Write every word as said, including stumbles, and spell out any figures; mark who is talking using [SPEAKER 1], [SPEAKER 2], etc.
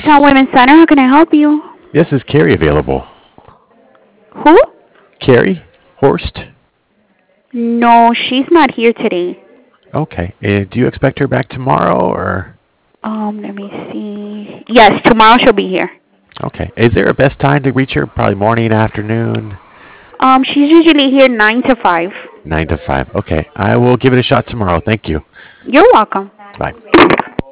[SPEAKER 1] Georgetown Women's Center. How can I help you?
[SPEAKER 2] Yes, is Carrie available?
[SPEAKER 1] Who?
[SPEAKER 2] Carrie Horst?
[SPEAKER 1] No, she's not here today.
[SPEAKER 2] Okay. Uh, do you expect her back tomorrow or?
[SPEAKER 1] Um, let me see. Yes, tomorrow she'll be here.
[SPEAKER 2] Okay. Is there a best time to reach her? Probably morning, afternoon?
[SPEAKER 1] Um, she's usually here nine to five.
[SPEAKER 2] Nine to five. Okay. I will give it a shot tomorrow. Thank you.
[SPEAKER 1] You're welcome.
[SPEAKER 2] Bye.